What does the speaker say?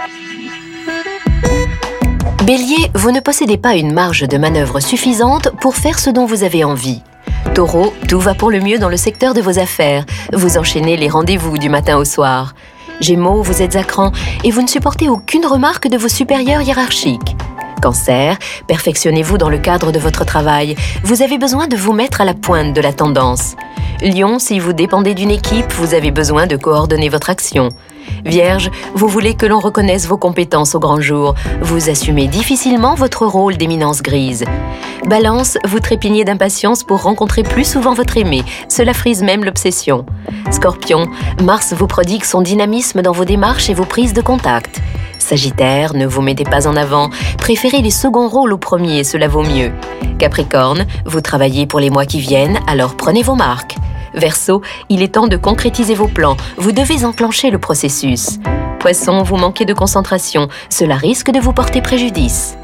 Bélier, vous ne possédez pas une marge de manœuvre suffisante pour faire ce dont vous avez envie. Taureau, tout va pour le mieux dans le secteur de vos affaires. Vous enchaînez les rendez-vous du matin au soir. Gémeaux, vous êtes à cran et vous ne supportez aucune remarque de vos supérieurs hiérarchiques. Cancer, perfectionnez-vous dans le cadre de votre travail. Vous avez besoin de vous mettre à la pointe de la tendance. Lion, si vous dépendez d'une équipe, vous avez besoin de coordonner votre action. Vierge, vous voulez que l'on reconnaisse vos compétences au grand jour. Vous assumez difficilement votre rôle d'éminence grise. Balance, vous trépignez d'impatience pour rencontrer plus souvent votre aimé. Cela frise même l'obsession. Scorpion, Mars vous prodigue son dynamisme dans vos démarches et vos prises de contact. Sagittaire, ne vous mettez pas en avant. Préférez les seconds rôles au premier, cela vaut mieux. Capricorne, vous travaillez pour les mois qui viennent, alors prenez vos marques. Verseau, il est temps de concrétiser vos plans. Vous devez enclencher le processus. Poisson, vous manquez de concentration. Cela risque de vous porter préjudice.